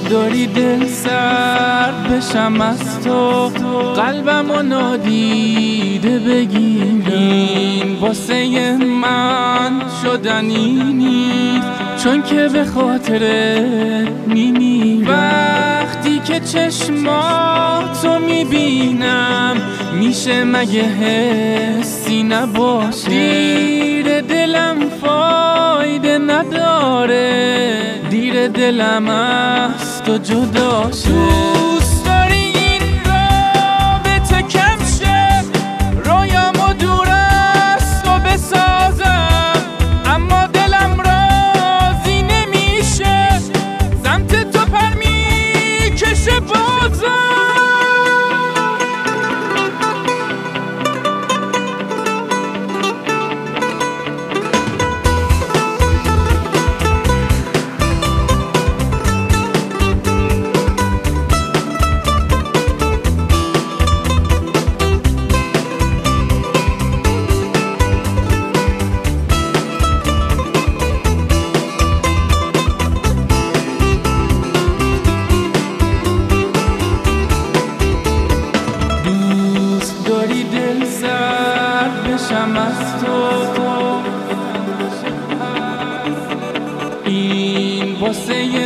داری دل سرد بشم از تو، قلبمو نادیده بگیرین واسه من شدنی نیست، چون که به خاطرت میمیرم. وقتی که چشماتو میبینم میشه مگه حسی نباشه؟ دیر دلم فایده نداره، دیر دلم از تو جدا شه. دوست داری این رابطه کم شه، رویامو دور از تو بسازم، اما دلم راضی نمیشه، سمت تو پر میکشه بازم. دل سرد بشم از تو، این واسه